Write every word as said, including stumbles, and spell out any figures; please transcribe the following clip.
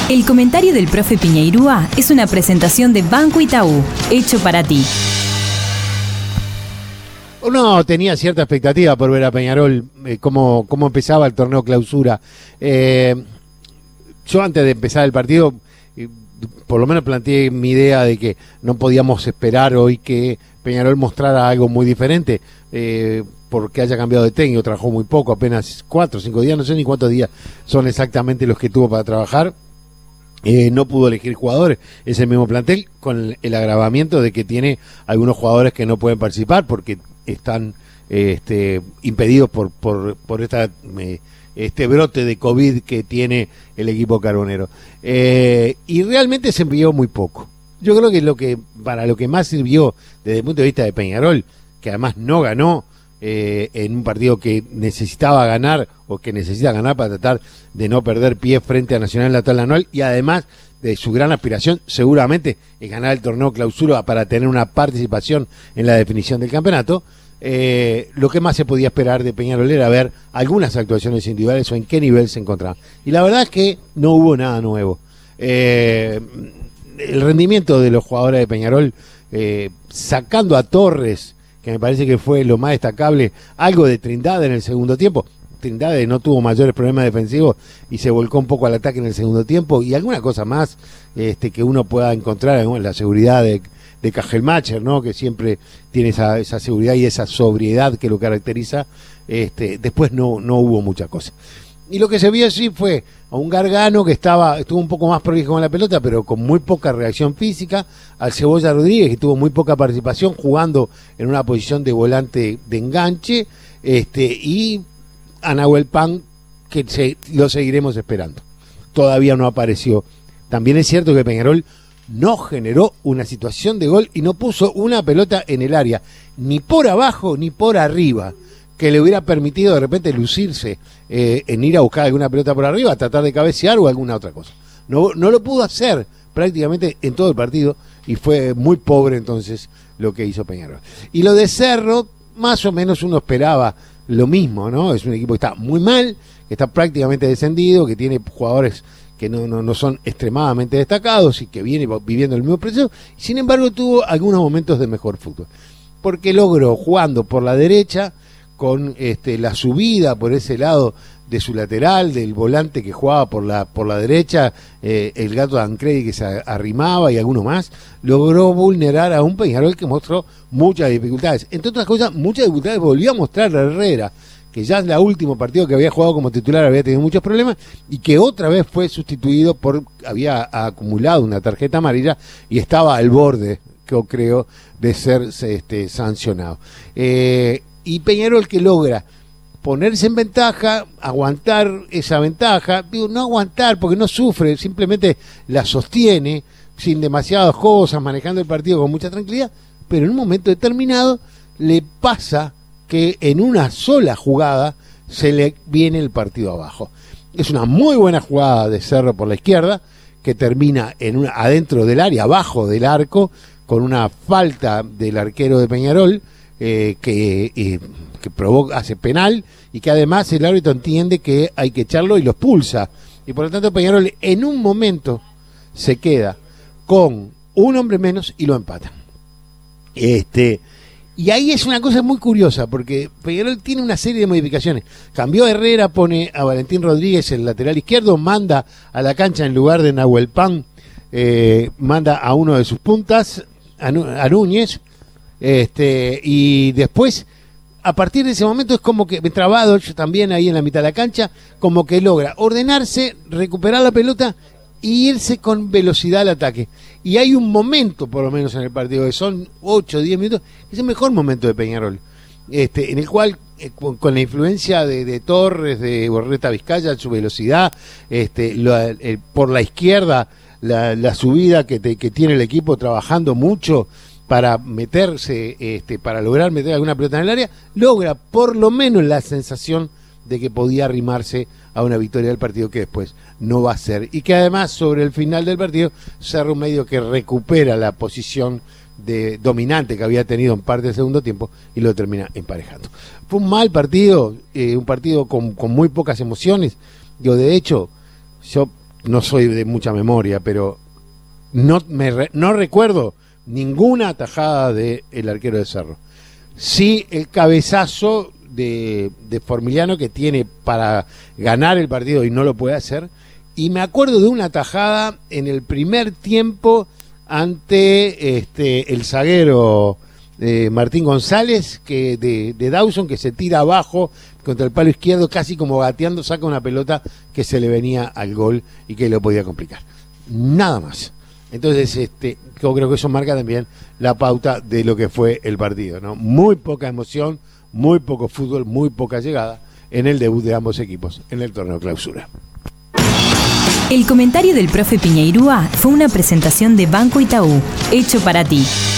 El comentario del profe Piñeirúa es una presentación de Banco Itaú, hecho para ti. Uno tenía cierta expectativa por ver a Peñarol, eh, cómo, cómo empezaba el torneo clausura. Eh, yo antes de empezar el partido, eh, por lo menos planteé mi idea de que no podíamos esperar hoy que Peñarol mostrara algo muy diferente, eh, porque haya cambiado de técnico, trabajó muy poco, apenas cuatro o cinco días, no sé ni cuántos días son exactamente los que tuvo para trabajar. Eh, no pudo elegir jugadores, es el mismo plantel, con el, el agravamiento de que tiene algunos jugadores que no pueden participar porque están eh, este, impedidos por por, por esta, eh, este brote de COVID que tiene el equipo carbonero. Eh, y realmente se envió muy poco. Yo creo que lo que para lo que más sirvió desde el punto de vista de Peñarol, que además no ganó, Eh, en un partido que necesitaba ganar o que necesita ganar para tratar de no perder pie frente a Nacional en la tabla anual, y además de su gran aspiración seguramente es ganar el torneo clausura para tener una participación en la definición del campeonato. Eh, lo que más se podía esperar de Peñarol era ver algunas actuaciones individuales o en qué nivel se encontraban, y la verdad es que no hubo nada nuevo. Eh, el rendimiento de los jugadores de Peñarol, eh, sacando a Torres, que me parece que fue lo más destacable, algo de Trindade en el segundo tiempo. Trindade no tuvo mayores problemas defensivos y se volcó un poco al ataque en el segundo tiempo, y alguna cosa más este, que uno pueda encontrar en la seguridad de, de Cajelmacher, ¿no? Que siempre tiene esa, esa seguridad y esa sobriedad que lo caracteriza. Este, después no, no hubo mucha cosa. Y lo que se vio así fue a un Gargano que estaba estuvo un poco más prolijo con la pelota, pero con muy poca reacción física, al Cebolla Rodríguez, que tuvo muy poca participación, jugando en una posición de volante de enganche, este y a Nahuel Pan, que se, lo seguiremos esperando. Todavía no apareció. También es cierto que Peñarol no generó una situación de gol y no puso una pelota en el área, ni por abajo ni por arriba, que le hubiera permitido de repente lucirse eh, en ir a buscar alguna pelota por arriba, tratar de cabecear o alguna otra cosa. No, no lo pudo hacer prácticamente en todo el partido, y fue muy pobre entonces lo que hizo Peñarol. Y lo de Cerro, más o menos uno esperaba lo mismo, ¿no? Es un equipo que está muy mal, que está prácticamente descendido, que tiene jugadores que no, no, no son extremadamente destacados y que viene viviendo el mismo proceso. Sin embargo, tuvo algunos momentos de mejor fútbol, porque logró, jugando por la derecha, con este, la subida por ese lado de su lateral, del volante que jugaba por la por la derecha, eh, el Gato Ancredi que se arrimaba y alguno más, logró vulnerar a un Peñarol que mostró muchas dificultades. Entre otras cosas, muchas dificultades volvió a mostrar a Herrera, que ya en el último partido que había jugado como titular había tenido muchos problemas, y que otra vez fue sustituido por, había acumulado una tarjeta amarilla y estaba al borde, yo creo, de ser este, sancionado. Eh, Y Peñarol, que logra ponerse en ventaja, aguantar esa ventaja, digo, no aguantar porque no sufre, simplemente la sostiene sin demasiadas cosas, manejando el partido con mucha tranquilidad, pero en un momento determinado le pasa que en una sola jugada se le viene el partido abajo. Es una muy buena jugada de Cerro por la izquierda, que termina en una, adentro del área, abajo del arco, con una falta del arquero de Peñarol, Eh, que, eh, que provoca, hace penal, y que además el árbitro entiende que hay que echarlo y lo expulsa, y por lo tanto Peñarol en un momento se queda con un hombre menos y lo empatan. Este, y ahí es una cosa muy curiosa, porque Peñarol tiene una serie de modificaciones. Cambió a Herrera, pone a Valentín Rodríguez el lateral izquierdo, manda a la cancha en lugar de Nahuel Pan, eh, manda a uno de sus puntas, a, a Núñez. Este, y después, a partir de ese momento, es como que trabado también ahí en la mitad de la cancha, como que logra ordenarse, recuperar la pelota y irse con velocidad al ataque. Y hay un momento, por lo menos en el partido, que son ocho o diez minutos, que es el mejor momento de Peñarol, este, en el cual, eh, con, con la influencia de, de Torres, de Borreta Vizcaya, su velocidad, este, lo, el, por la izquierda, la, la subida que, te, que tiene el equipo trabajando mucho para meterse, este, para lograr meter alguna pelota en el área, logra por lo menos la sensación de que podía arrimarse a una victoria del partido, que después no va a ser. Y que además, sobre el final del partido, Cerro medio que recupera la posición de dominante que había tenido en parte del segundo tiempo y lo termina emparejando. Fue un mal partido, eh, un partido con, con muy pocas emociones. Yo, de hecho, yo no soy de mucha memoria, pero no, me re, no recuerdo ninguna atajada del arquero de Cerro. Sí, el cabezazo de, de Formiliano que tiene para ganar el partido y no lo puede hacer. Y me acuerdo de una atajada en el primer tiempo ante este, el zaguero eh, Martín González, que de, de Dawson, que se tira abajo contra el palo izquierdo, casi como gateando, saca una pelota que se le venía al gol y que lo podía complicar. Nada más. Entonces, este, yo creo que eso marca también la pauta de lo que fue el partido, ¿no? Muy poca emoción, muy poco fútbol, muy poca llegada en el debut de ambos equipos en el torneo Clausura. El comentario del profe Piñeirúa fue una presentación de Banco Itaú, hecho para ti.